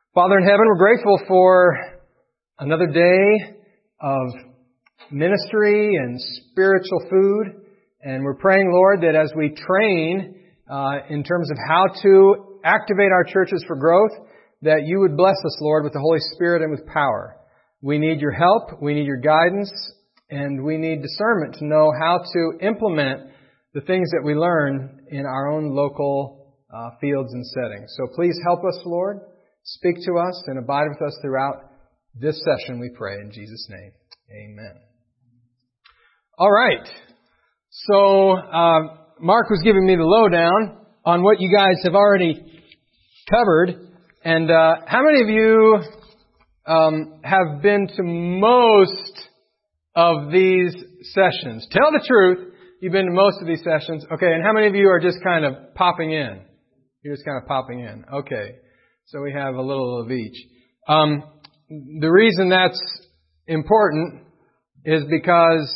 Father in heaven, we're grateful for another day of ministry and spiritual food. And we're praying, Lord, that as we train in terms of how to activate our churches for growth, that you would bless us, Lord, with the Holy Spirit and with power. We need your help, we need your guidance, and we need discernment to know how to implement the things that we learn in our own local fields and settings. So please help us, Lord. Speak to us and abide with us throughout this session, we pray in Jesus' name. Amen. All right. So, Mark was giving me the lowdown on what you guys have already covered. And how many of you have been to most of these sessions? Tell the truth. You've been to most of these sessions. Okay. And how many of you are just kind of popping in? You're just kind of popping in. Okay. So we have a little of each. The reason that's important is because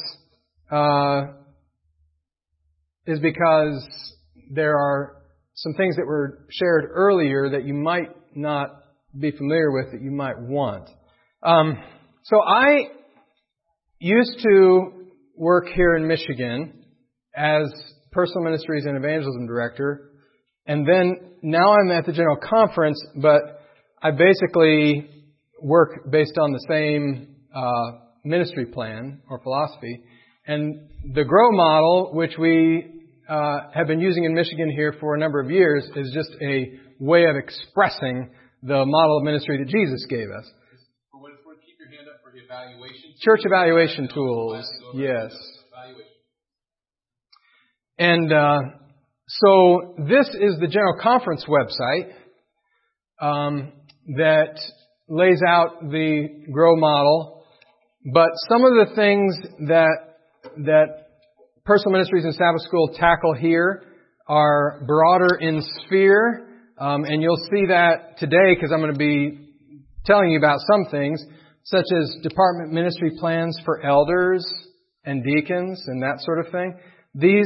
there are some things that were shared earlier that you might not be familiar with that you might want. So I used to work here in Michigan as personal ministries and evangelism director. And then now I'm at the General Conference, but I basically work based on the same ministry plan or philosophy. And the GROW model, which we have been using in Michigan here for a number of years, is just a way of expressing the model of ministry that Jesus gave us. For what it's worth, keep your hand up for the evaluation. Church evaluation tools, yes. And so this is the General Conference website that lays out the GROW model. But some of the things that Personal Ministries and Sabbath School tackle here are broader in sphere. And you'll see that today because I'm going to be telling you about some things, such as department ministry plans for elders and deacons and that sort of thing. These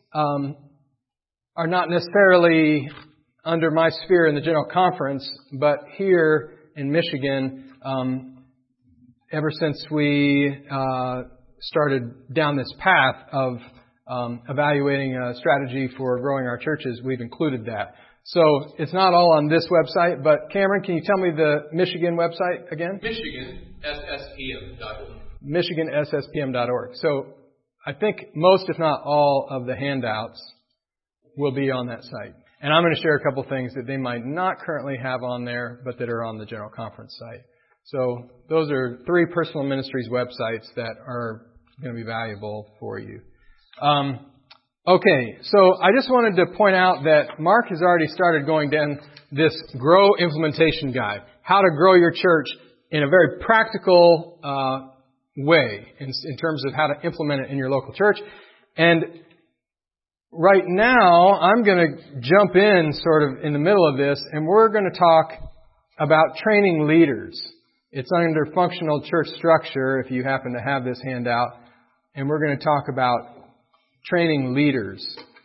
are not necessarily under my sphere in the General Conference, but here in Michigan, ever since we started down this path of evaluating a strategy for growing our churches, we've included that. So it's not all on this website, but Cameron, can you tell me the Michigan website again? MichiganSSPM.org. MichiganSSPM.org. So I think most, if not all, of the handouts will be on that site. And I'm going to share a couple things that they might not currently have on there, but that are on the General Conference site. So those are 3 personal ministries websites that are going to be valuable for you. Okay, so I just wanted to point out that Mark has already started going down this GROW implementation guide, how to grow your church in a very practical way in terms of how to implement it in your local church. And right now, I'm going to jump in sort of in the middle of this, and we're going to talk about training leaders. It's under functional church structure, if you happen to have this handout, and we're going to talk about training leaders.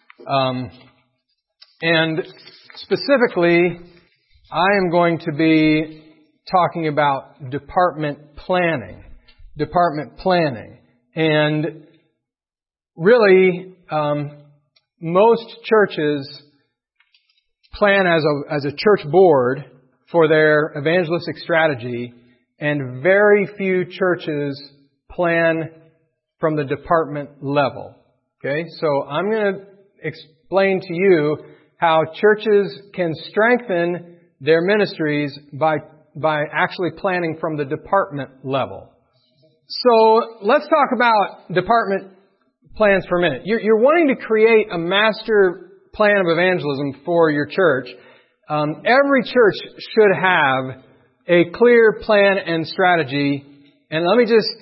And specifically, I am going to be talking about department planning. Department planning. And really, most churches plan as a church board for their evangelistic strategy, and very few churches plan from the department level. Okay, so I'm going to explain to you how churches can strengthen their ministries by actually planning from the department level. So let's talk about department plans for a minute. You're wanting to create a master plan of evangelism for your church. Every church should have a clear plan and strategy. And let me just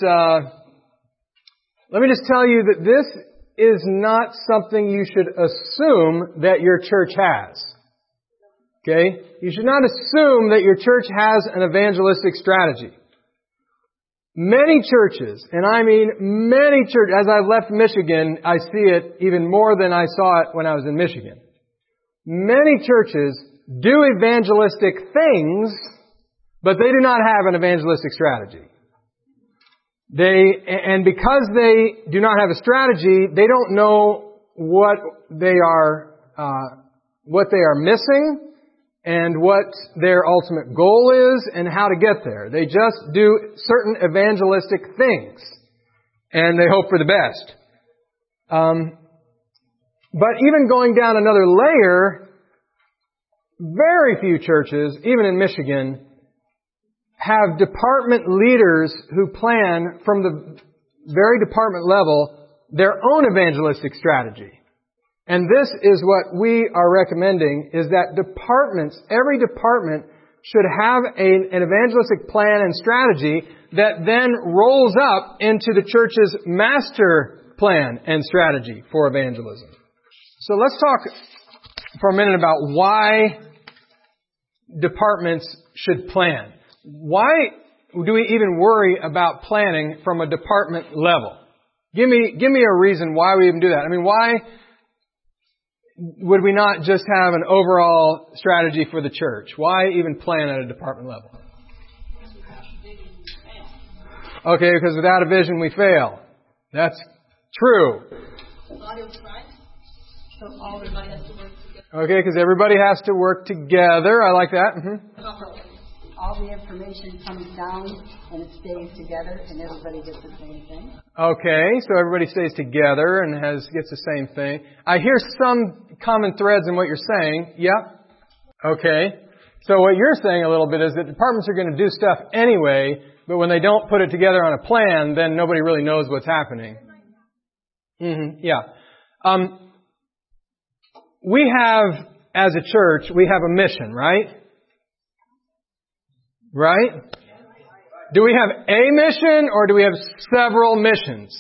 tell you that this is not something you should assume that your church has. Okay? You should not assume that your church has an evangelistic strategy. Many churches, and I mean many churches, as I've left Michigan, I see it even more than I saw it when I was in Michigan. Many churches do evangelistic things, but they do not have an evangelistic strategy. And because they do not have a strategy, they don't know what they are missing and what their ultimate goal is and how to get there. They just do certain evangelistic things and they hope for the best. But even going down another layer, very few churches, even in Michigan, have department leaders who plan from the very department level their own evangelistic strategy. And this is what we are recommending, is that departments, every department should have an evangelistic plan and strategy that then rolls up into the church's master plan and strategy for evangelism. So let's talk for a minute about why departments should plan. Why do we even worry about planning from a department level? Give me a reason why we even do that. I mean, why would we not just have an overall strategy for the church? Why even plan at a department level? Okay, because without a vision we fail. That's true. Okay, because everybody has to work together. I like that. Mm-hmm. All the information comes down and it stays together and everybody gets the same thing. Okay, so everybody stays together and gets the same thing. I hear some common threads in what you're saying. Yep. Okay. So what you're saying a little bit is that departments are going to do stuff anyway, but when they don't put it together on a plan, then nobody really knows what's happening. Mm-hmm. Yeah. We have, as a church, we have a mission, right? Right? Do we have a mission or do we have several missions?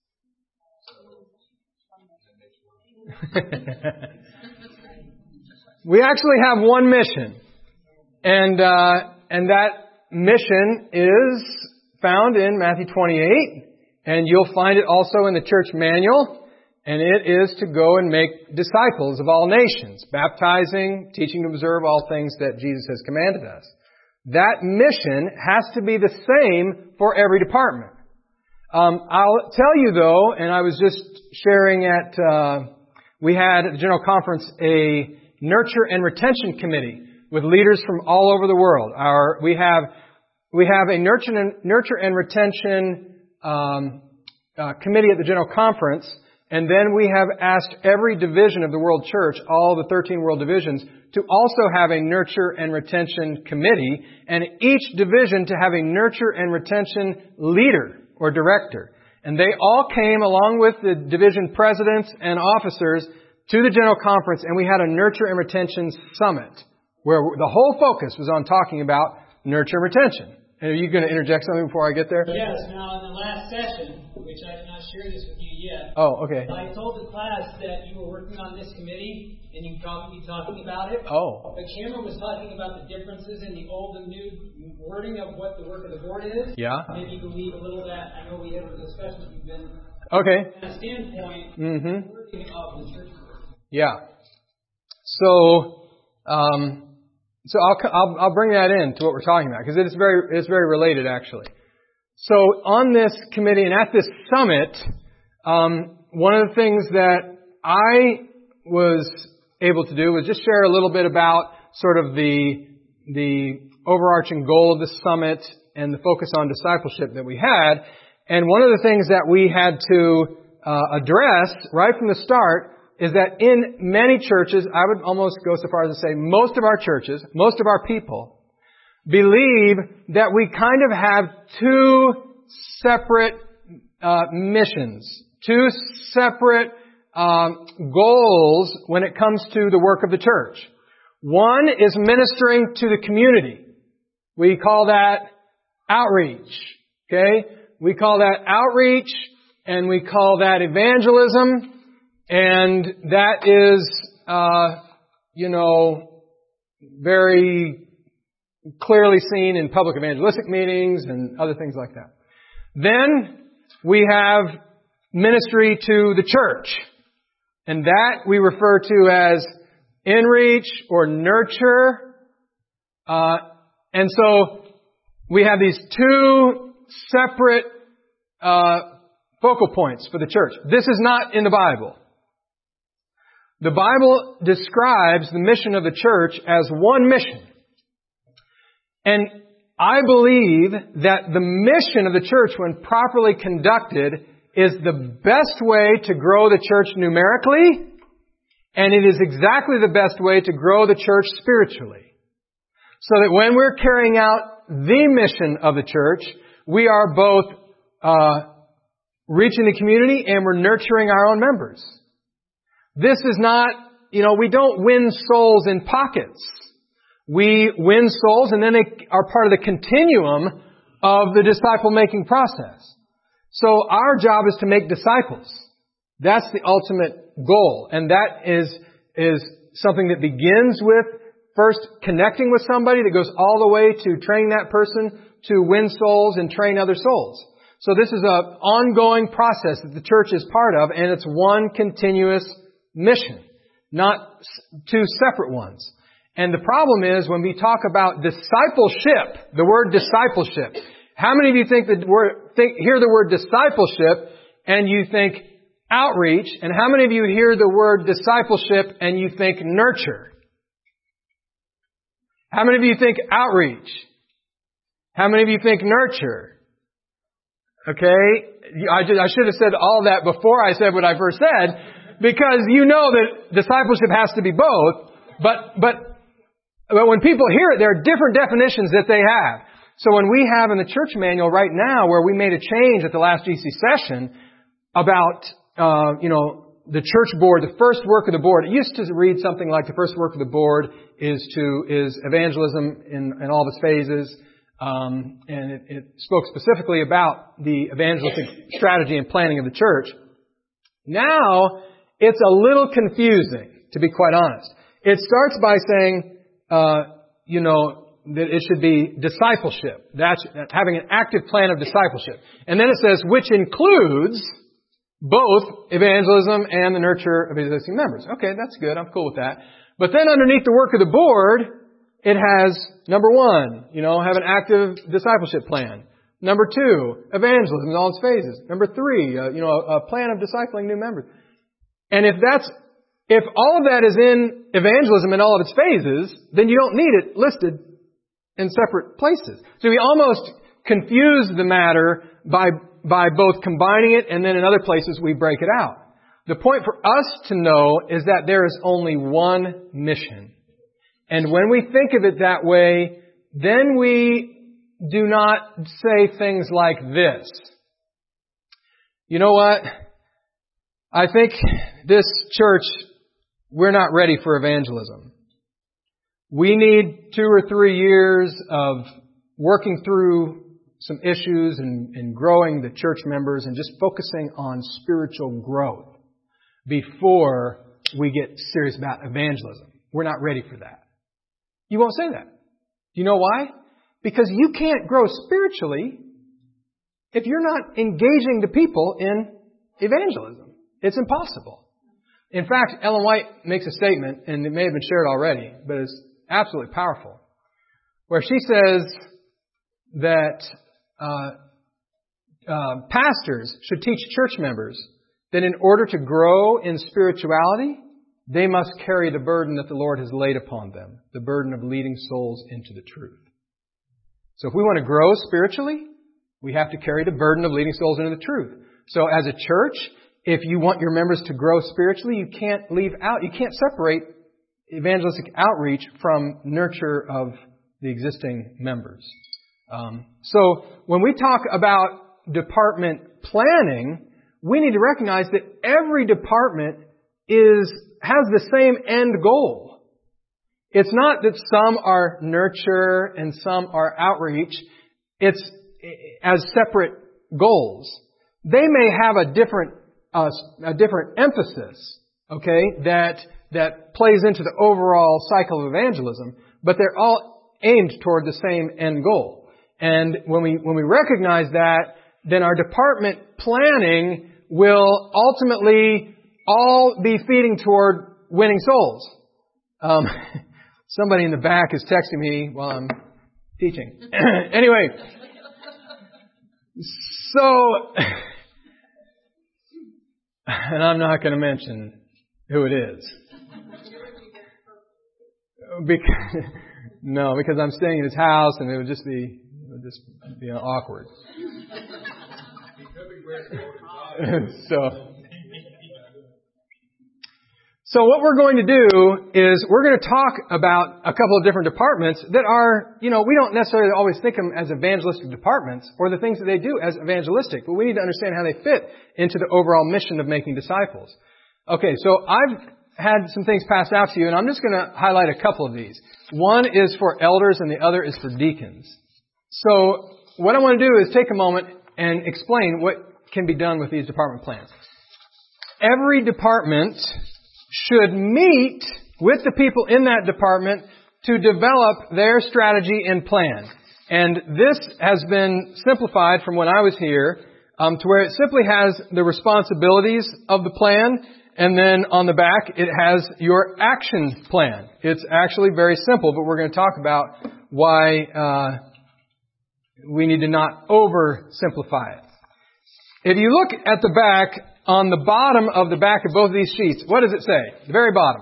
We actually have one mission. And that mission is found in Matthew 28. And you'll find it also in the church manual. And it is to go and make disciples of all nations, baptizing, teaching to observe all things that Jesus has commanded us. That mission has to be the same for every department. I'll tell you though, and I was just sharing we had at the General Conference a nurture and retention committee with leaders from all over the world. We have a nurture and retention committee at the General Conference. And then we have asked every division of the World Church, all the 13 world divisions, to also have a nurture and retention committee, and each division to have a nurture and retention leader or director. And they all came along with the division presidents and officers to the General Conference, and we had a nurture and retention summit where the whole focus was on talking about nurture and retention. And are you going to interject something before I get there? Yes. Now, in the last session, which I have not shared this with you yet. Oh, okay. I told the class that you were working on this committee, and you'd probably be talking about it. Oh. But Cameron was talking about the differences in the old and new wording of what the work of the board is. Yeah. Maybe you can leave a little of that. I know we had a discussion. You've been okay. From a standpoint, working of the church board. Yeah. So I'll bring that in to what we're talking about because it's very related actually. So on this committee and at this summit, one of the things that I was able to do was just share a little bit about sort of the overarching goal of the summit and the focus on discipleship that we had. And one of the things that we had to address right from the start is that in many churches, I would almost go so far as to say most of our churches, most of our people, believe that we kind of have two separate missions, two separate goals when it comes to the work of the church. One is ministering to the community. We call that outreach. Okay? We call that outreach and we call that evangelism. And that is, very clearly seen in public evangelistic meetings and other things like that. Then we have ministry to the church. And that we refer to as inreach or nurture. And so we have these two separate focal points for the church. This is not in the Bible. The Bible describes the mission of the church as one mission. And I believe that the mission of the church, when properly conducted, is the best way to grow the church numerically, and it is exactly the best way to grow the church spiritually. So that when we're carrying out the mission of the church, we are both reaching the community and we're nurturing our own members. This is not, we don't win souls in pockets. We win souls and then they are part of the continuum of the disciple-making process. So our job is to make disciples. That's the ultimate goal. And that is something that begins with first connecting with somebody, that goes all the way to training that person to win souls and train other souls. So this is an ongoing process that the church is part of, and it's one continuous mission, not two separate ones. And the problem is when we talk about discipleship, the word discipleship, how many of you hear the word discipleship and you think outreach, and how many of you hear the word discipleship and you think nurture? How many of you think outreach? How many of you think nurture? Okay? I should have said all that before I said what I first said, because you know that discipleship has to be both, but when people hear it, there are different definitions that they have. So when we have in the church manual right now, where we made a change at the last GC session about, the church board, the first work of the board, it used to read something like the first work of the board is evangelism in all of its phases. And it spoke specifically about the evangelistic strategy and planning of the church. Now, it's a little confusing, to be quite honest. It starts by saying, that it should be discipleship. That's having an active plan of discipleship. And then it says, which includes both evangelism and the nurture of existing members. Okay, that's good. I'm cool with that. But then underneath the work of the board, it has, number one, have an active discipleship plan. Number two, evangelism in all its phases. Number three, a plan of discipling new members. And if all of that is in evangelism in all of its phases, then you don't need it listed in separate places. So we almost confuse the matter by both combining it, and then in other places we break it out. The point for us to know is that there is only one mission. And when we think of it that way, then we do not say things like this. You know what? I think this church, we're not ready for evangelism. We need 2 or 3 years of working through some issues and growing the church members and just focusing on spiritual growth before we get serious about evangelism. We're not ready for that. You won't say that. You know why? Because you can't grow spiritually if you're not engaging the people in evangelism. It's impossible. In fact, Ellen White makes a statement, and it may have been shared already, but it's absolutely powerful, where she says that pastors should teach church members that in order to grow in spirituality, they must carry the burden that the Lord has laid upon them, the burden of leading souls into the truth. So if we want to grow spiritually, we have to carry the burden of leading souls into the truth. So as a church, if you want your members to grow spiritually, you can't separate evangelistic outreach from nurture of the existing members. So when we talk about department planning, we need to recognize that every department has the same end goal. It's not that some are nurture and some are outreach. It's as separate goals. They may have a different emphasis, okay, that plays into the overall cycle of evangelism, but they're all aimed toward the same end goal. And when we recognize that, then our department planning will ultimately all be feeding toward winning souls. Somebody in the back is texting me while I'm teaching. Anyway, so, and I'm not going to mention who it is. Because I'm staying in his house and it would just be awkward. So what we're going to do is we're going to talk about a couple of different departments that are, we don't necessarily always think of them as evangelistic departments or the things that they do as evangelistic, but we need to understand how they fit into the overall mission of making disciples. Okay, so I've had some things passed out to you, and I'm just going to highlight a couple of these. One is for elders and the other is for deacons. So what I want to do is take a moment and explain what can be done with these department plans. Every department should meet with the people in that department to develop their strategy and plan. And this has been simplified from when I was here to where it simply has the responsibilities of the plan, and then on the back it has your action plan. It's actually very simple, but we're going to talk about why we need to not oversimplify it. If you look at the back, on the bottom of the back of both of these sheets, what does it say? The very bottom.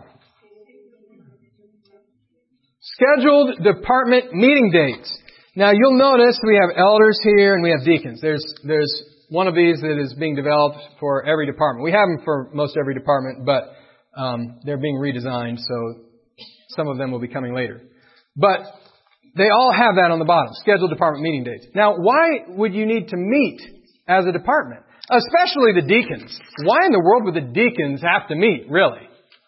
Scheduled department meeting dates. Now you'll notice we have elders here and we have deacons. There's one of these that is being developed for every department. We have them for most every department, but they're being redesigned, so some of them will be coming later. But they all have that on the bottom, scheduled department meeting dates. Now, why would you need to meet as a department? Especially the deacons. Why in the world would the deacons have to meet, really?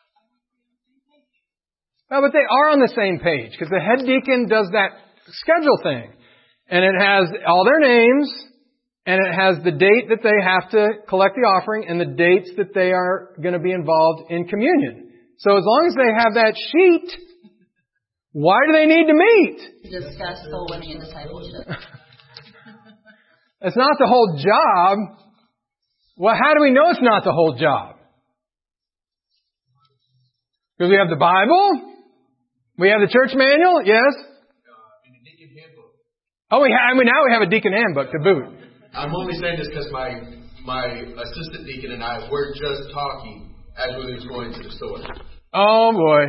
Well, but they are on the same page, because the head deacon does that schedule thing. And it has all their names, and it has the date that they have to collect the offering, and the dates that they are going to be involved in communion. So as long as they have that sheet, why do they need to meet? To discuss soul winning and discipleship. It's not the whole job. Well, how do we know it's not the whole job? Because we have the Bible. We have the church manual. Yes. And the deacon handbook. Oh, now we have a deacon handbook to boot. I'm only saying this because my assistant deacon and I were just talking as we were going to the store. Oh boy.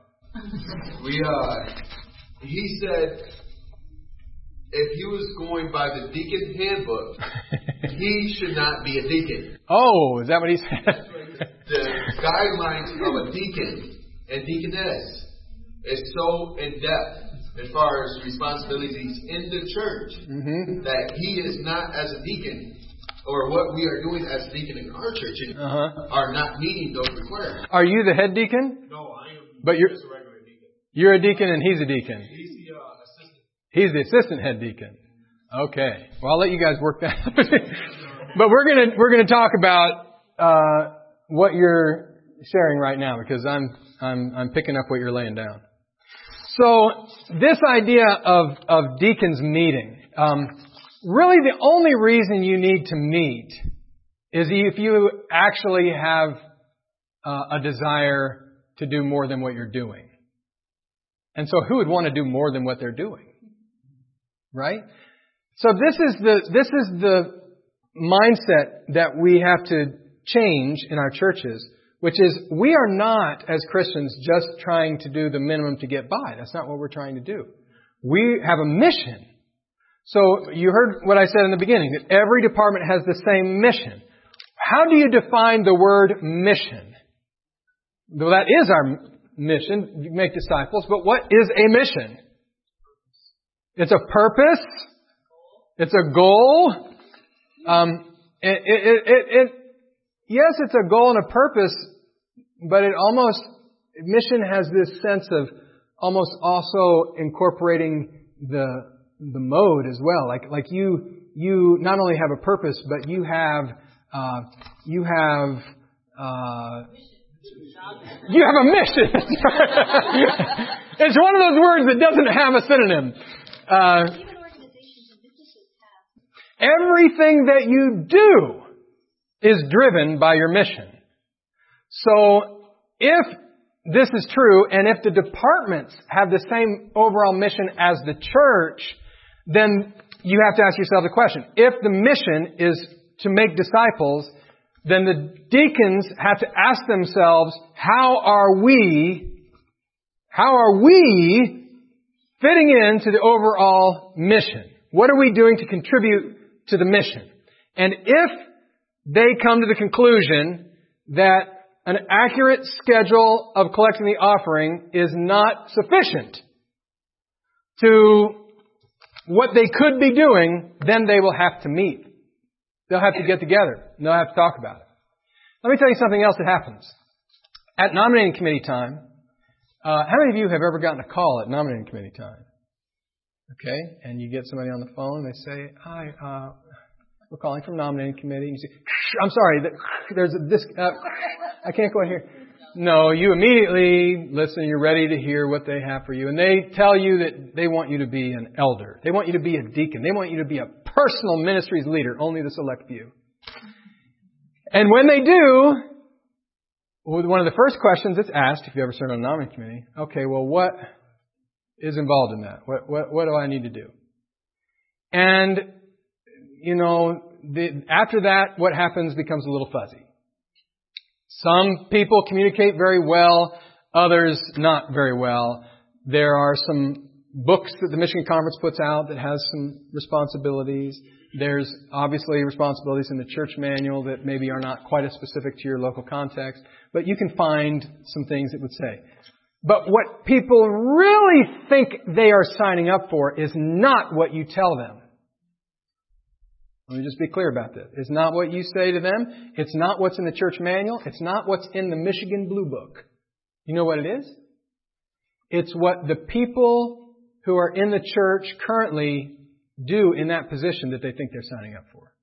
He said, if he was going by the deacon handbook, he should not be a deacon. Oh, is that what he said? The guidelines of a deacon and deaconess is so in depth as far as responsibilities in the church that he is not as a deacon, or what we are doing as a deacon in our church are not meeting those requirements. Are you the head deacon? No, I am. But you're just a regular deacon. You're a deacon and he's a deacon. He's the assistant. He's the assistant head deacon. Okay. Well, I'll let you guys work that out. But we're gonna talk about what you're sharing right now, because I'm picking up what you're laying down. So this idea of deacons meeting, really the only reason you need to meet is if you actually have a desire to do more than what you're doing. And so who would want to do more than what they're doing? Right? So this is the mindset that we have to change in our churches, which is we are not, as Christians, just trying to do the minimum to get by. That's not what we're trying to do. We have a mission. So you heard what I said in the beginning, that every department has the same mission. How do you define the word mission? Well, that is our mission, make disciples, but what is a mission? It's a purpose. It's a goal. Yes, it's a goal and a purpose, but mission has this sense of almost also incorporating the mode as well. Like you not only have a purpose, but you have a mission. It's one of those words that doesn't have a synonym. Everything that you do is driven by your mission. So if this is true, and if the departments have the same overall mission as the church, then you have to ask yourself the question. If the mission is to make disciples, then the deacons have to ask themselves, how are we fitting into the overall mission? What are we doing to contribute to the mission? And if they come to the conclusion that an accurate schedule of collecting the offering is not sufficient to what they could be doing, then they will have to meet. They'll have to get together. And they'll have to talk about it. Let me tell you something else that happens. At nominating committee time, how many of you have ever gotten a call at nominating committee time? Okay, and you get somebody on the phone, they say, hi, we're calling from nominating committee. You say, I'm sorry, there's this, I can't go in here. No, you immediately listen, you're ready to hear what they have for you. And they tell you that they want you to be an elder. They want you to be a deacon. They want you to be a personal ministries leader, only the select few. And when they do, one of the first questions that's asked, if you ever served on a nominating committee, okay, well, what is involved in that? What do I need to do? And, after that, what happens becomes a little fuzzy. Some people communicate very well, others not very well. There are some books that the Michigan Conference puts out that has some responsibilities. There's obviously responsibilities in the church manual that maybe are not quite as specific to your local context, but you can find some things that would say. But what people really think they are signing up for is not what you tell them. Let me just be clear about this. It's not what you say to them. It's not what's in the church manual. It's not what's in the Michigan Blue Book. You know what it is? It's what the people who are in the church currently do in that position that they think they're signing up for.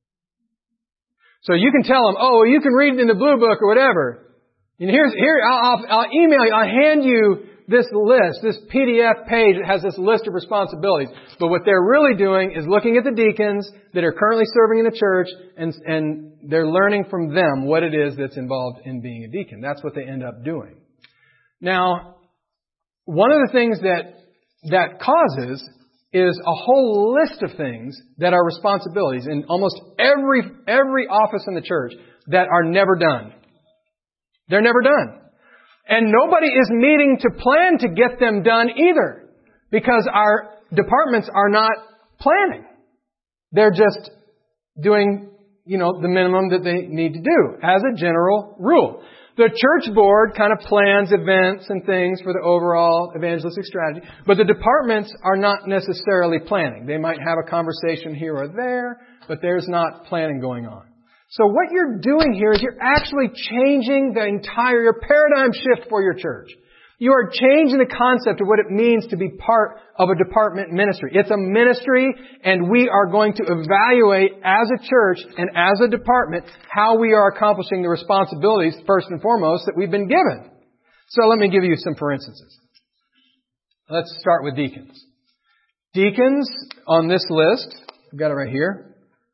So you can tell them, oh, you can read it in the Blue Book or whatever. And I'll email you, I'll hand you this list, this PDF page that has this list of responsibilities. But what they're really doing is looking at the deacons that are currently serving in the church and they're learning from them what it is that's involved in being a deacon. That's what they end up doing. Now, one of the things that causes is a whole list of things that are responsibilities in almost every office in the church that are never done. They're never done. And nobody is meeting to plan to get them done either, because our departments are not planning. They're just doing, the minimum that they need to do as a general rule. The church board kind of plans events and things for the overall evangelistic strategy, but the departments are not necessarily planning. They might have a conversation here or there, but there's not planning going on. So what you're doing here is you're actually changing the entire paradigm shift for your church. You are changing the concept of what it means to be part of a department ministry. It's a ministry, and we are going to evaluate as a church and as a department how we are accomplishing the responsibilities, first and foremost, that we've been given. So let me give you some for instances. Let's start with deacons. Deacons on this list, I've got it right here.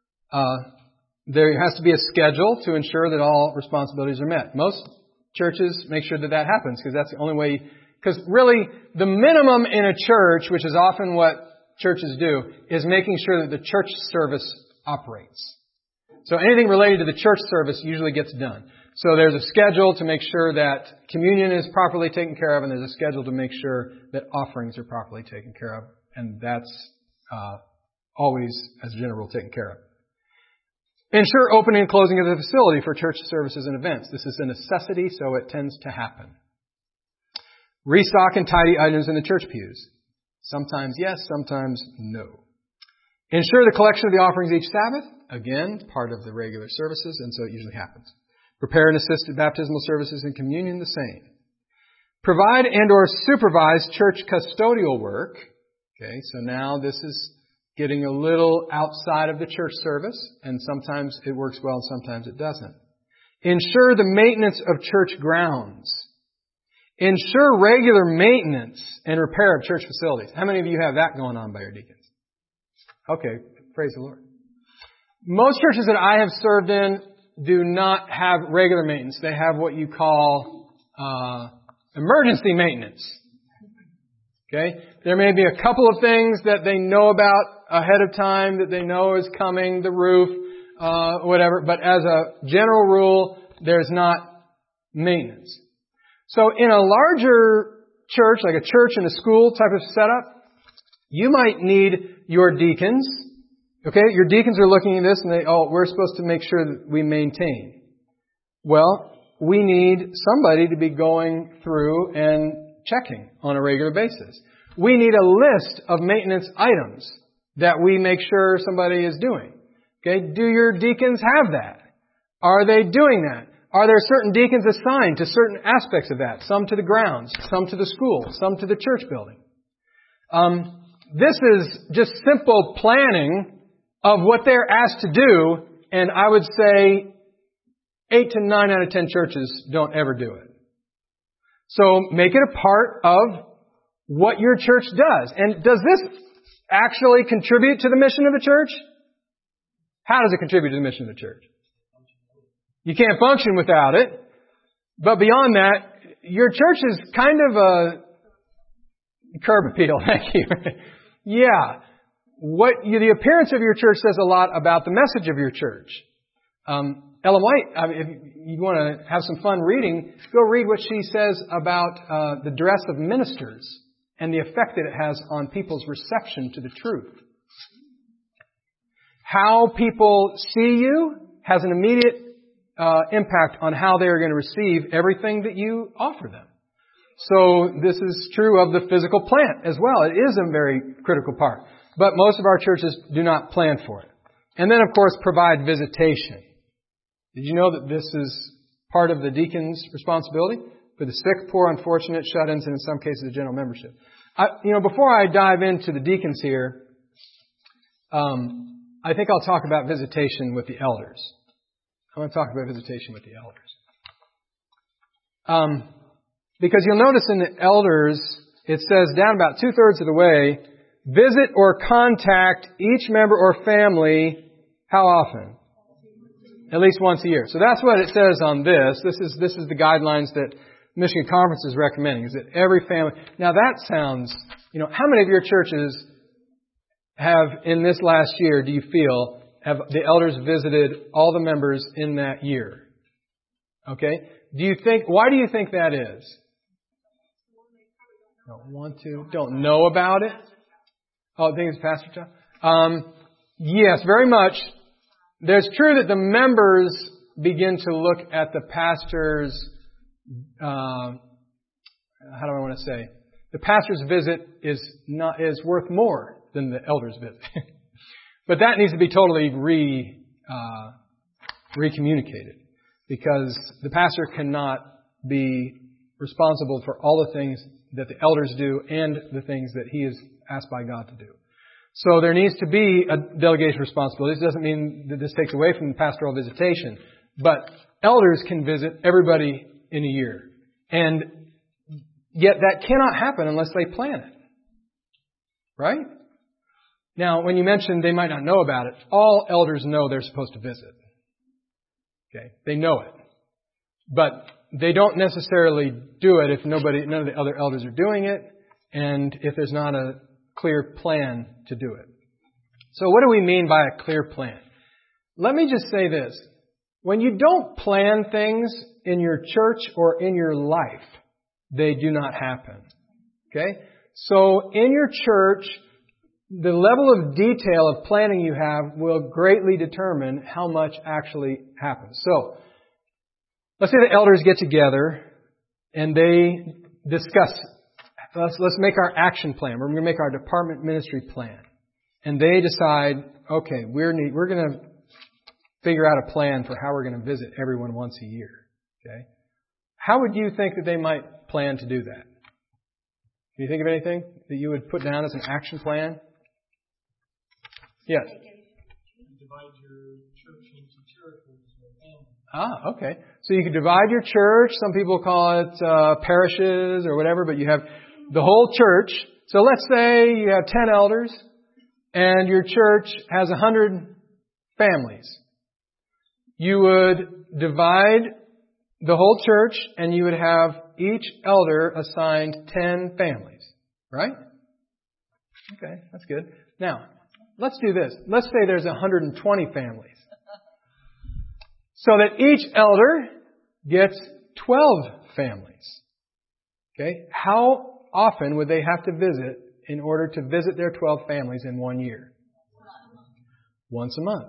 There has to be a schedule to ensure that all responsibilities are met. Most churches make sure that happens because that's the only way. Because really, the minimum in a church, which is often what churches do, is making sure that the church service operates. So anything related to the church service usually gets done. So there's a schedule to make sure that communion is properly taken care of, and there's a schedule to make sure that offerings are properly taken care of. And that's always, as a general rule, taken care of. Ensure opening and closing of the facility for church services and events. This is a necessity, so it tends to happen. Restock and tidy items in the church pews. Sometimes yes, sometimes no. Ensure the collection of the offerings each Sabbath. Again, part of the regular services, and so it usually happens. Prepare and assist at baptismal services and communion, the same. Provide and or supervise church custodial work. Okay, so now this is getting a little outside of the church service, and sometimes it works well and sometimes it doesn't. Ensure the maintenance of church grounds. Ensure regular maintenance and repair of church facilities. How many of you have that going on by your deacons? Okay, praise the Lord. Most churches that I have served in do not have regular maintenance. They have what you call emergency maintenance. Okay? There may be a couple of things that they know about ahead of time that they know is coming, the roof, whatever. But as a general rule, there's not maintenance. So in a larger church, like a church and a school type of setup, you might need your deacons. Okay? Your deacons are looking at this and we're supposed to make sure that we maintain. Well, we need somebody to be going through and checking on a regular basis. We need a list of maintenance items that we make sure somebody is doing. Okay? Do your deacons have that? Are they doing that? Are there certain deacons assigned to certain aspects of that? Some to the grounds, some to the school, some to the church building. This is just simple planning of what they're asked to do, and I would say 8 to 9 out of 10 churches don't ever do it. So make it a part of what your church does. And does this actually contribute to the mission of the church? How does it contribute to the mission of the church? You can't function without it. But beyond that, your church is kind of a curb appeal. Thank you. Yeah. The appearance of your church says a lot about the message of your church. Ellen White, if you want to have some fun reading, go read what she says about the dress of ministers and the effect that it has on people's reception to the truth. How people see you has an immediate impact on how they are going to receive everything that you offer them. So this is true of the physical plant as well. It is a very critical part. But most of our churches do not plan for it. And then, of course, provide visitation. Did you know that this is part of the deacon's responsibility? For the sick, poor, unfortunate, shut-ins, and in some cases, the general membership. Before I dive into the deacons here, I think I'll talk about visitation with the elders. I want to talk about visitation with the elders. Because you'll notice in the elders, it says down about 2/3 of the way, visit or contact each member or family, how often? At least once a year. So that's what it says on this. This is the guidelines that Michigan Conference is recommending, is that every family... Now that sounds... how many of your churches have, in this last year, do you feel, have the elders visited all the members in that year? Okay? Why do you think that is? Don't want to? Don't know about it? Oh, I think it's Pastor John? Yes, very much. There's true that the members begin to look at the pastor's, how do I want to say? The pastor's visit is worth more than the elder's visit. But that needs to be totally recommunicated. Because the pastor cannot be responsible for all the things that the elders do and the things that he is asked by God to do. So there needs to be a delegation of responsibilities. It doesn't mean that this takes away from the pastoral visitation. But elders can visit everybody in a year. And yet that cannot happen unless they plan it. Right? Now, when you mentioned they might not know about it, all elders know they're supposed to visit. Okay? They know it. But they don't necessarily do it if none of the other elders are doing it, and if there's not a clear plan to do it. So what do we mean by a clear plan? Let me just say this. When you don't plan things in your church or in your life, they do not happen. Okay? So in your church, the level of detail of planning you have will greatly determine how much actually happens. So, let's say the elders get together and they discuss, let's make our action plan. We're going to make our department ministry plan. And they decide, okay, we're going to figure out a plan for how we're going to visit everyone once a year. Okay? How would you think that they might plan to do that? Can you think of anything that you would put down as an action plan? Yes. Divide your church into territories. Okay. So you could divide your church. Some people call it parishes or whatever, but you have the whole church. So let's say you have 10 elders and your church has 100 families. You would divide the whole church and you would have each elder assigned 10 families. Right? Okay, that's good. Now, let's do this. Let's say there's 120 families. So that each elder gets 12 families. Okay? How often would they have to visit in order to visit their 12 families in 1 year? Once a month.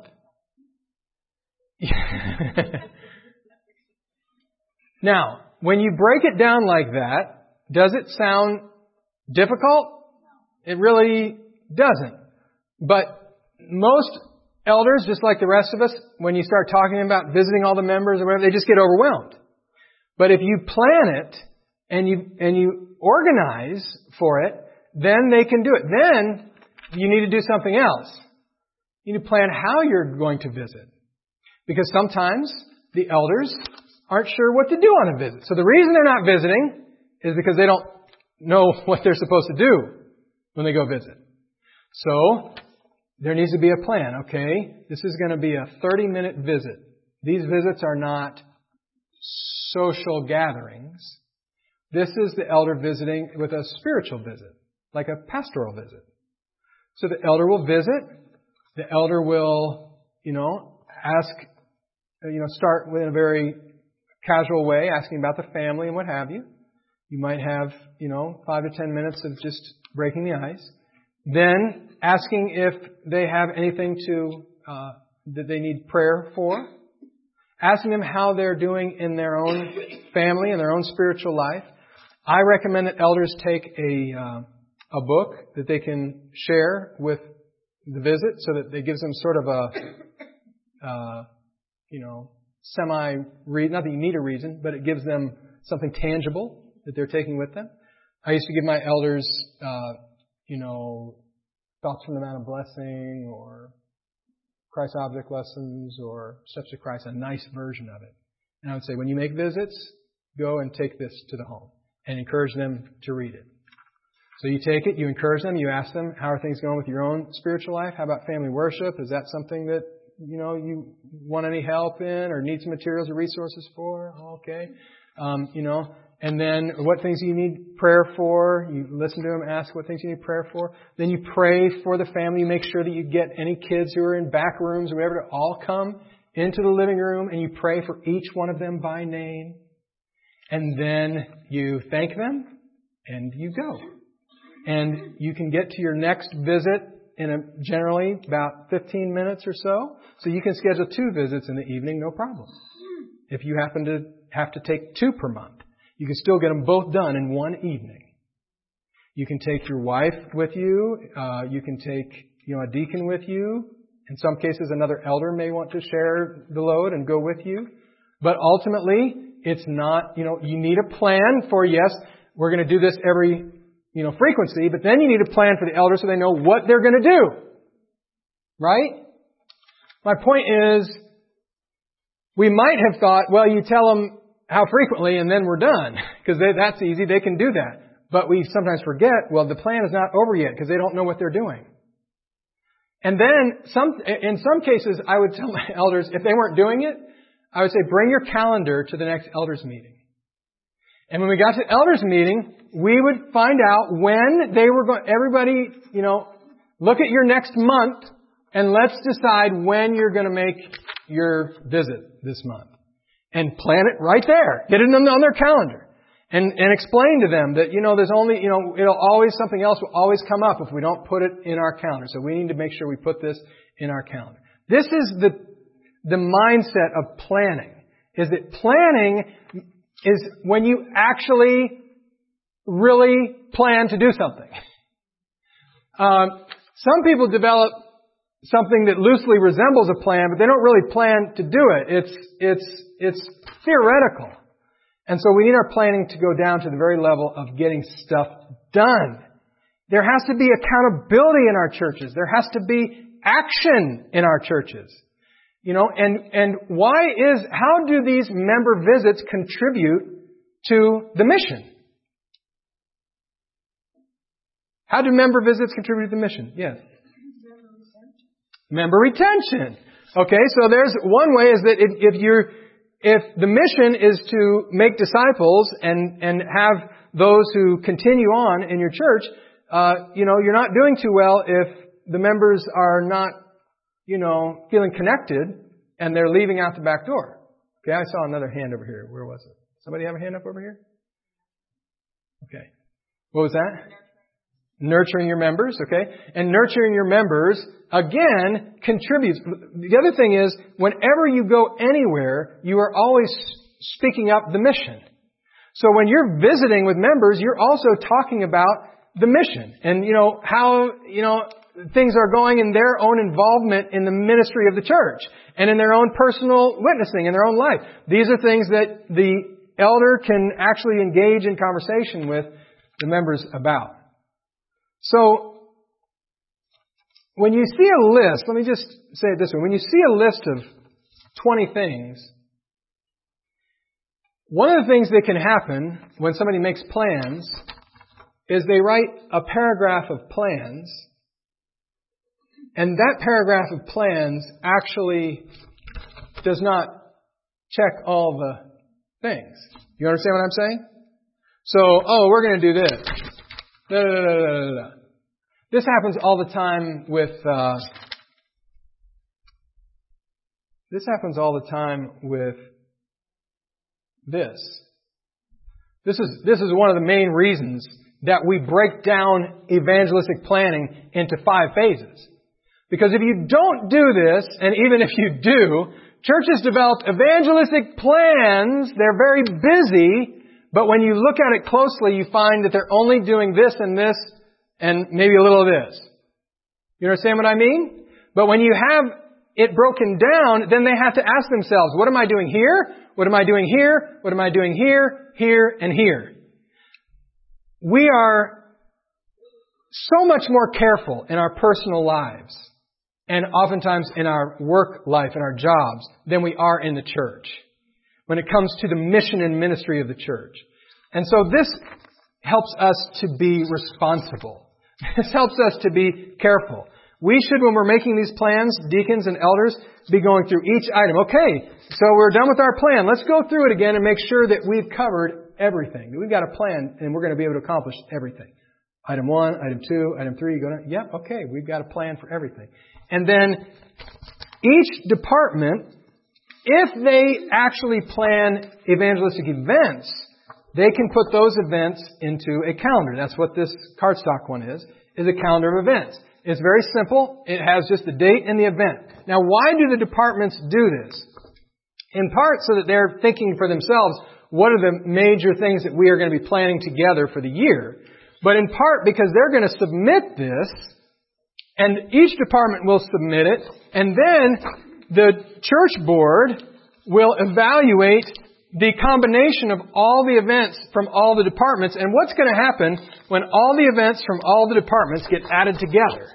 Now, when you break it down like that, does it sound difficult? It really doesn't. But most elders, just like the rest of us, when you start talking about visiting all the members or whatever, they just get overwhelmed. But if you plan it and you organize for it, then they can do it. Then you need to do something else. You need to plan how you're going to visit. Because sometimes the elders aren't sure what to do on a visit. So the reason they're not visiting is because they don't know what they're supposed to do when they go visit. So there needs to be a plan. Okay, this is going to be a 30-minute visit. These visits are not social gatherings. This is the elder visiting with a spiritual visit, like a pastoral visit. So the elder will visit. The elder will, ask, start with a very casual way, asking about the family and what have you. You might have, 5 to 10 minutes of just breaking the ice. Then asking if they have anything that they need prayer for. Asking them how they're doing in their own family and their own spiritual life. I recommend that elders take a book that they can share with the visit, so that it gives them sort of a semi-read. Not that you need a reason, but it gives them something tangible that they're taking with them. I used to give my elders, thoughts from the Mount of Blessing, or Christ Object Lessons, or Steps to Christ, a nice version of it. And I would say, when you make visits, go and take this to the home and encourage them to read it. So you take it, you encourage them, you ask them, how are things going with your own spiritual life? How about family worship? Is that something that, you want any help in or need some materials or resources for? Okay. And then what things do you need prayer for? You listen to them, ask what things you need prayer for. Then you pray for the family. You make sure that you get any kids who are in back rooms or whatever to all come into the living room, and you pray for each one of them by name. And then you thank them and you go. And you can get to your next visit in generally about 15 minutes or so. So you can schedule 2 visits in the evening, no problem. If you happen to have to take 2 per month, you can still get them both done in one evening. You can take your wife with you. You can take, a deacon with you. In some cases, another elder may want to share the load and go with you. But ultimately, it's not, you need a plan for, yes, we're going to do this every frequency, but then you need a plan for the elders so they know what they're going to do. Right? My point is, we might have thought, well, you tell them how frequently and then we're done, because that's easy, they can do that. But we sometimes forget, well, the plan is not over yet because they don't know what they're doing. And then in some cases, I would tell my elders, if they weren't doing it, I would say, bring your calendar to the next elders meeting. And when we got to the elders meeting, we would find out when they were going, everybody, look at your next month and let's decide when you're going to make your visit this month. And plan it right there. Get it on their calendar. And explain to them that, there's only, something else will always come up if we don't put it in our calendar. So we need to make sure we put this in our calendar. This is the mindset of planning. Is that planning is when you actually really plan to do something. Some people develop something that loosely resembles a plan, but they don't really plan to do it. It's theoretical. And so we need our planning to go down to the very level of getting stuff done. There has to be accountability in our churches. There has to be action in our churches. And how do these member visits contribute to the mission? How do member visits contribute to the mission? Yes. Member retention. Okay, so there's one way is that if if the mission is to make disciples and have those who continue on in your church, you're not doing too well if the members are not, feeling connected and they're leaving out the back door. Okay, I saw another hand over here. Where was it? Somebody have a hand up over here? Okay. What was that? Nurturing your members, okay? And nurturing your members, again, contributes. The other thing is, whenever you go anywhere, you are always speaking up the mission. So when you're visiting with members, you're also talking about the mission and, how, things are going in their own involvement in the ministry of the church and in their own personal witnessing in their own life. These are things that the elder can actually engage in conversation with the members about. So, when you see a list, let me just say it this way. When you see a list of 20 things, one of the things that can happen when somebody makes plans is they write a paragraph of plans, and that paragraph of plans actually does not check all the things. You understand what I'm saying? So, we're going to do this. This happens all the time with this. This is one of the main reasons that we break down evangelistic planning into 5 phases. Because if you don't do this, and even if you do, churches develop evangelistic plans. They're very busy, but when you look at it closely, you find that they're only doing this and this and maybe a little of this. You understand what I mean? But when you have it broken down, then they have to ask themselves, what am I doing here? What am I doing here? What am I doing here, here, and here? We are so much more careful in our personal lives and oftentimes in our work life and our jobs than we are in the church when it comes to the mission and ministry of the church. And so this helps us to be responsible. This helps us to be careful. We should, when we're making these plans, deacons and elders, be going through each item. Okay, so we're done with our plan. Let's go through it again and make sure that we've covered everything. We've got a plan and we're going to be able to accomplish everything. Item 1, item 2, item 3, you go down. Yep, okay, we've got a plan for everything. And then each department, if they actually plan evangelistic events, they can put those events into a calendar. That's what this cardstock one is a calendar of events. It's very simple. It has just the date and the event. Now, why do the departments do this? In part so that they're thinking for themselves, what are the major things that we are going to be planning together for the year? But in part because they're going to submit this, and each department will submit it, and then the church board will evaluate the combination of all the events from all the departments. And what's going to happen when all the events from all the departments get added together?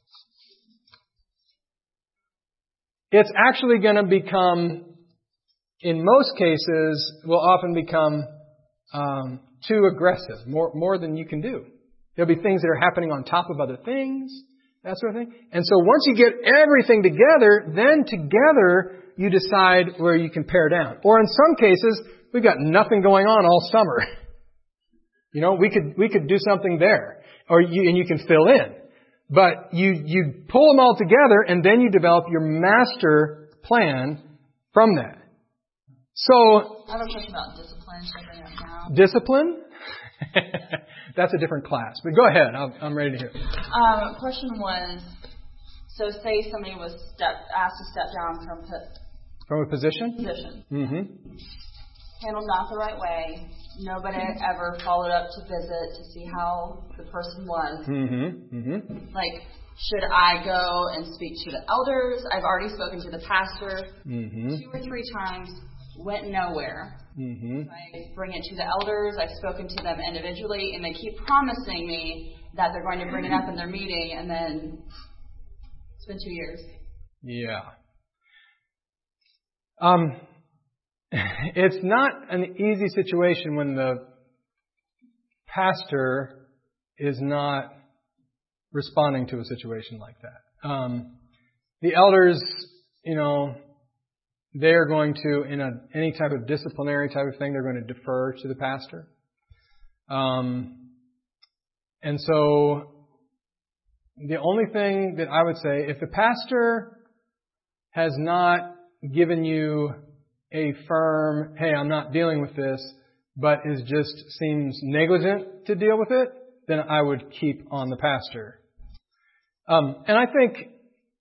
It's actually going to become, in most cases, will often become too aggressive, more than you can do. There'll be things that are happening on top of other things, that sort of thing. And so once you get everything together, then together you decide where you can pare down. Or in some cases, we've got nothing going on all summer. We could do something there, and you can fill in. But you pull them all together, and then you develop your master plan from that. So I have a question about discipline. Should I bring it up now? Discipline? That's a different class. But go ahead. I'm ready to hear. Question was, so say somebody was asked to step down from a position? Mm-hmm. Handled not the right way. Nobody ever followed up to visit to see how the person was. Mm-hmm. Mm-hmm. Like, should I go and speak to the elders? I've already spoken to the pastor 2 or 3 times. Went nowhere. I bring it to the elders. I've spoken to them individually, and they keep promising me that they're going to bring it up in their meeting, and then it's been 2 years. Yeah. It's not an easy situation when the pastor is not responding to a situation like that. The elders, they are going to, in any type of disciplinary type of thing, they're going to defer to the pastor. And so the only thing that I would say, if the pastor has not given you a firm, hey, I'm not dealing with this, but seems negligent to deal with it, then I would keep on the pastor. And I think,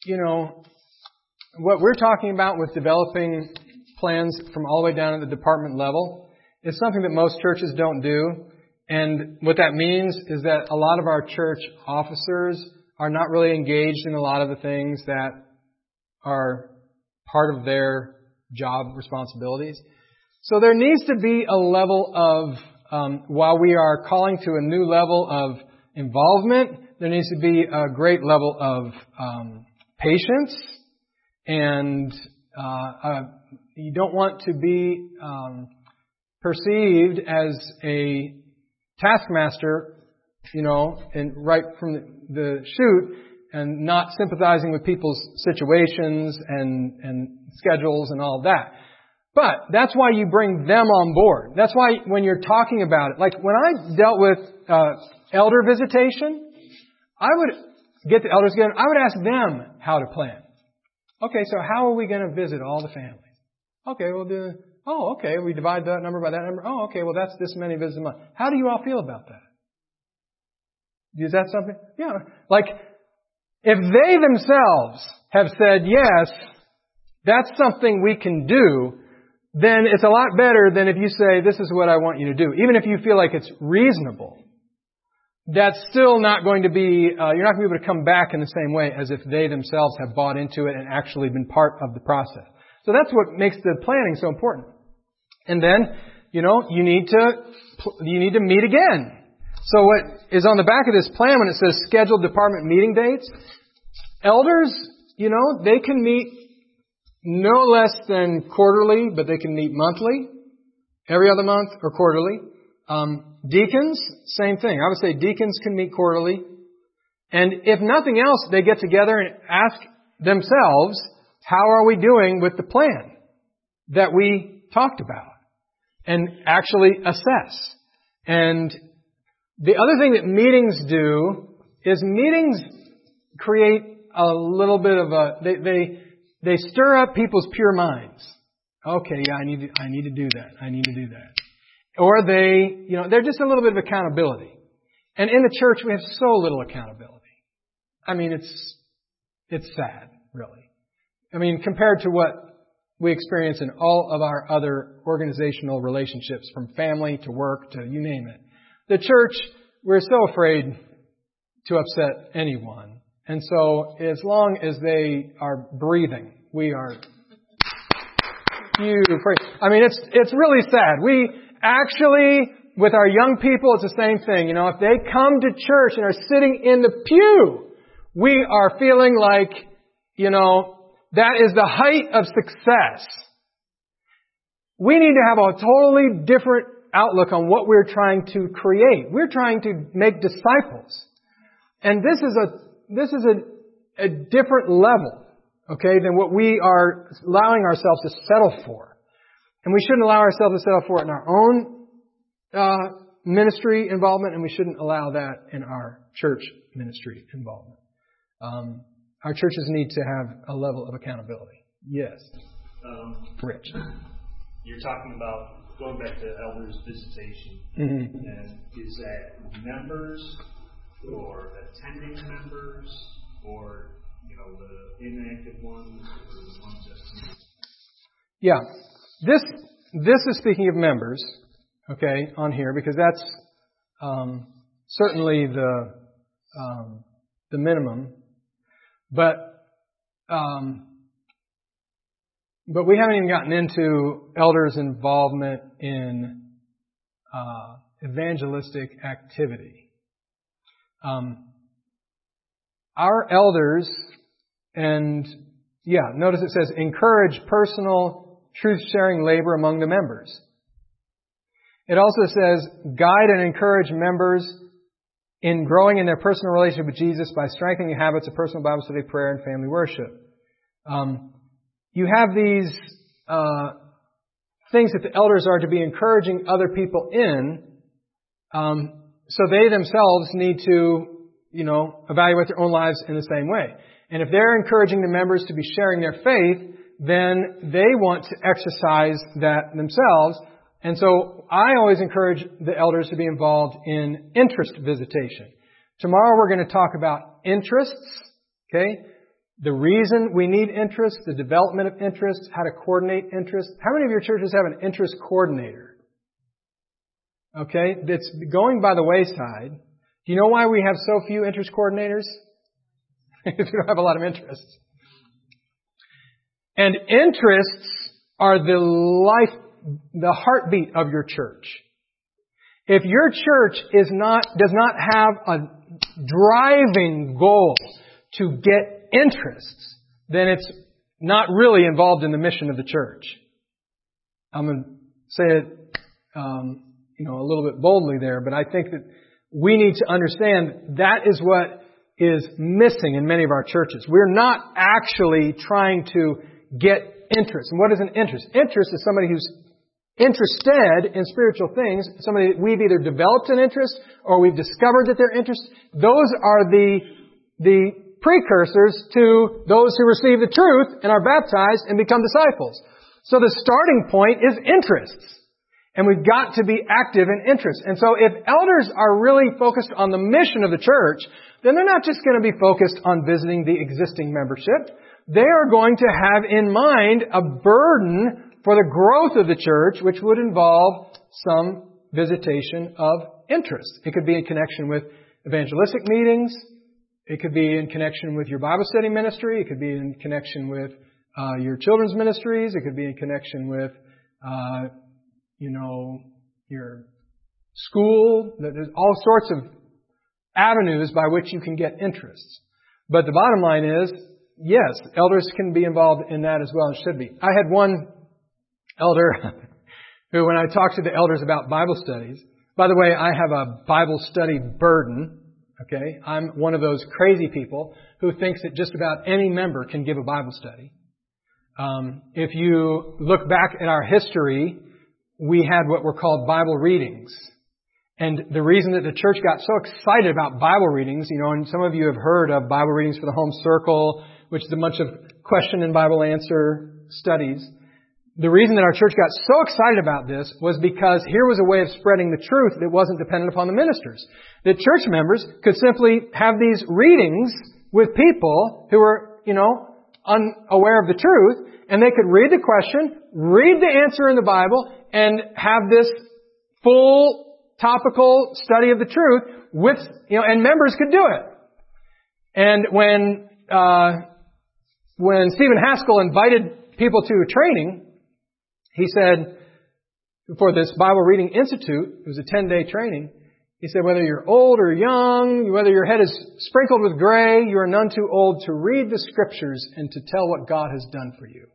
what we're talking about with developing plans from all the way down at the department level is something that most churches don't do. And what that means is that a lot of our church officers are not really engaged in a lot of the things that are part of their job responsibilities. So there needs to be a level of, while we are calling to a new level of involvement, there needs to be a great level of patience. And you don't want to be perceived as a taskmaster, and right from the chute, and not sympathizing with people's situations and schedules and all of that. But that's why you bring them on board. That's why when you're talking about it, like when I dealt with elder visitation, I would get the elders together. I would ask them how to plan. Okay, so how are we going to visit all the families? Okay, we'll we divide that number by that number. Oh, okay, well that's this many visits a month. How do you all feel about that? Is that something? Yeah. Like, if they themselves have said, yes, that's something we can do, then it's a lot better than if you say, this is what I want you to do. Even if you feel like it's reasonable, that's still not going to be, you're not going to be able to come back in the same way as if they themselves have bought into it and actually been part of the process. So that's what makes the planning so important. And then, you need to meet again. So what is on the back of this plan when it says scheduled department meeting dates, elders, they can meet no less than quarterly, but they can meet monthly, every other month, or quarterly. Deacons, same thing. I would say deacons can meet quarterly. And if nothing else, they get together and ask themselves, how are we doing with the plan that we talked about? And actually assess. And the other thing that meetings do is meetings create a little bit of they stir up people's pure minds. Okay, yeah, I need to do that. I need to do that. Or they're just a little bit of accountability. And in the church, we have so little accountability. I mean, it's sad, really. I mean, compared to what we experience in all of our other organizational relationships, from family to work to you name it. The church, we're so afraid to upset anyone. And so as long as they are breathing, we are huge afraid. I mean, it's really sad. We actually, with our young people, it's the same thing. If they come to church and are sitting in the pew, we are feeling like, that is the height of success. We need to have a totally different outlook on what we're trying to create. We're trying to make disciples. And this is a different level, okay, than what we are allowing ourselves to settle for. And we shouldn't allow ourselves to settle for it in our own ministry involvement, and we shouldn't allow that in our church ministry involvement. Our churches need to have a level of accountability. Yes. Rich. You're talking about going back to elders' visitation. Mm-hmm. And is that members or attending members or, the inactive ones or the ones that... Yeah. This is speaking of members, okay, on here, because that's certainly the minimum. But we haven't even gotten into elders' involvement in evangelistic activity. Our elders, notice it says encourage personal truth-sharing labor among the members. It also says guide and encourage members in growing in their personal relationship with Jesus by strengthening habits of personal Bible study, prayer, and family worship. You have these things that the elders are to be encouraging other people in. So they themselves need to, evaluate their own lives in the same way. And if they're encouraging the members to be sharing their faith, then they want to exercise that themselves. And so I always encourage the elders to be involved in interest visitation. Tomorrow we're going to talk about interests, okay? The reason we need interests, the development of interests, how to coordinate interests. How many of your churches have an interest coordinator? Okay, it's going by the wayside. Do you know why we have so few interest coordinators? Because we don't have a lot of interests. And interests are the heartbeat of your church. If your church does not have a driving goal to get interests, then it's not really involved in the mission of the church. I'm going to say it, a little bit boldly there, but I think that we need to understand that is what is missing in many of our churches. We're not actually trying to get interest. And what is an interest? Interest is somebody who's interested in spiritual things. Somebody that we've either developed an interest or we've discovered that they're interested. Those are the precursors to those who receive the truth and are baptized and become disciples. So the starting point is interests. And we've got to be active in interest. And so if elders are really focused on the mission of the church, then they're not just going to be focused on visiting the existing membership. They are going to have in mind a burden for the growth of the church, which would involve some visitation of interest. It could be in connection with evangelistic meetings. It could be in connection with your Bible study ministry. It could be in connection with your children's ministries. It could be in connection with your school. There's all sorts of avenues by which you can get interests. But the bottom line is, yes, elders can be involved in that as well and should be. I had one elder who, when I talked to the elders about Bible studies, by the way, I have a Bible study burden. Okay, I'm one of those crazy people who thinks that just about any member can give a Bible study. If you look back at our history, we had what were called Bible readings. And the reason that the church got so excited about Bible readings, and some of you have heard of Bible readings for the home circle, which is a bunch of question and Bible answer studies. The reason that our church got so excited about this was because here was a way of spreading the truth that wasn't dependent upon the ministers. The church members could simply have these readings with people who were, unaware of the truth, and they could read the question, read the answer in the Bible, and have this full topical study of the truth with, and members could do it. And when Stephen Haskell invited people to a training, he said, for this Bible Reading Institute, it was a 10-day training, he said, whether you're old or young, whether your head is sprinkled with gray, you are none too old to read the Scriptures and to tell what God has done for you.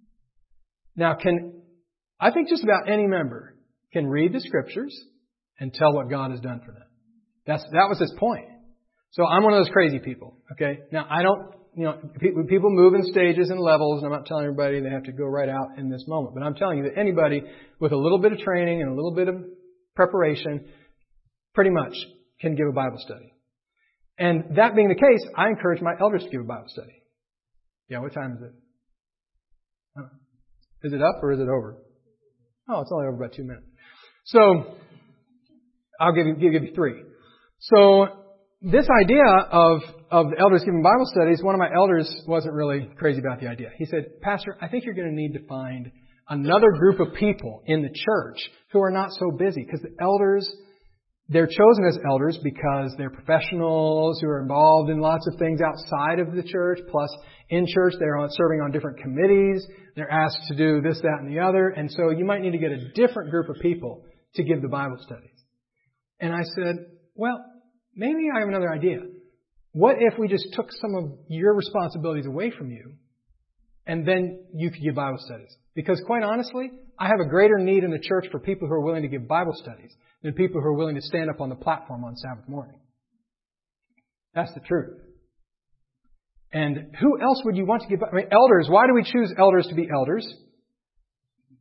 Now, I think just about any member can read the Scriptures and tell what God has done for them. That was his point. So I'm one of those crazy people. Okay. Now I don't, people move in stages and levels, and I'm not telling everybody they have to go right out in this moment. But I'm telling you that anybody with a little bit of training and a little bit of preparation pretty much can give a Bible study. And that being the case, I encourage my elders to give a Bible study. Yeah, what time is it? Oh. Is it up or is it over? Oh, it's only over about 2 minutes. So, I'll give you 3. So, this idea of the elders giving Bible studies, one of my elders wasn't really crazy about the idea. He said, Pastor, I think you're going to need to find another group of people in the church who are not so busy. Because the elders, they're chosen as elders because they're professionals who are involved in lots of things outside of the church. Plus, in church, they're serving on different committees. They're asked to do this, that, and the other. And so you might need to get a different group of people to give the Bible studies. And I said, well, maybe I have another idea. What if we just took some of your responsibilities away from you and then you could give Bible studies? Because quite honestly, I have a greater need in the church for people who are willing to give Bible studies than people who are willing to stand up on the platform on Sabbath morning. That's the truth. And who else would you want to give? Elders, why do we choose elders to be elders?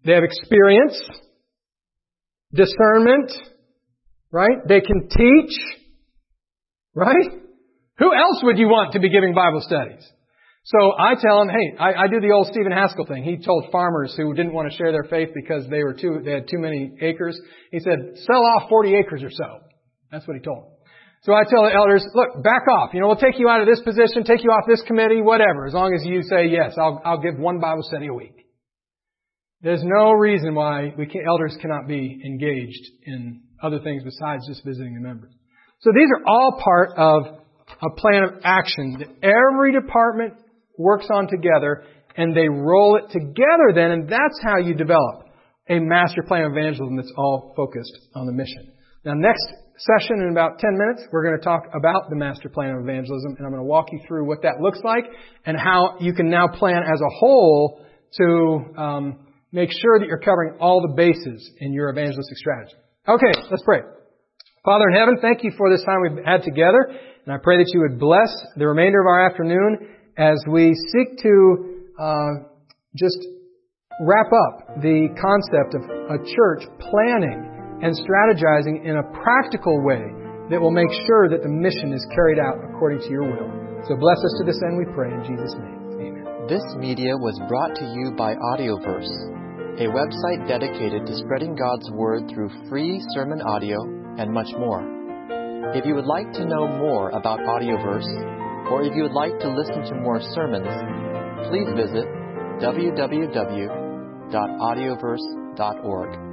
They have experience, discernment, right? They can teach, right? Who else would you want to be giving Bible studies? So I tell them, hey, I do the old Stephen Haskell thing. He told farmers who didn't want to share their faith because they had too many acres. He said, sell off 40 acres or so. That's what he told them. So I tell the elders, look, back off. We'll take you out of this position, take you off this committee, whatever. As long as you say, yes, I'll give one Bible study a week. There's no reason why elders cannot be engaged in other things besides just visiting the members. So these are all part of a plan of action that every department works on together, and they roll it together then, and that's how you develop a master plan of evangelism that's all focused on the mission. Now, next session in about 10 minutes, we're going to talk about the master plan of evangelism, and I'm going to walk you through what that looks like and how you can now plan as a whole to make sure that you're covering all the bases in your evangelistic strategy. Okay, let's pray. Father in heaven, thank you for this time we've had together, and I pray that you would bless the remainder of our afternoon as we seek to just wrap up the concept of a church planning and strategizing in a practical way that will make sure that the mission is carried out according to your will. So bless us to this end, we pray in Jesus' name. Amen. This media was brought to you by Audioverse, a website dedicated to spreading God's Word through free sermon audio and much more. If you would like to know more about Audioverse, or if you would like to listen to more sermons, please visit www.audioverse.org.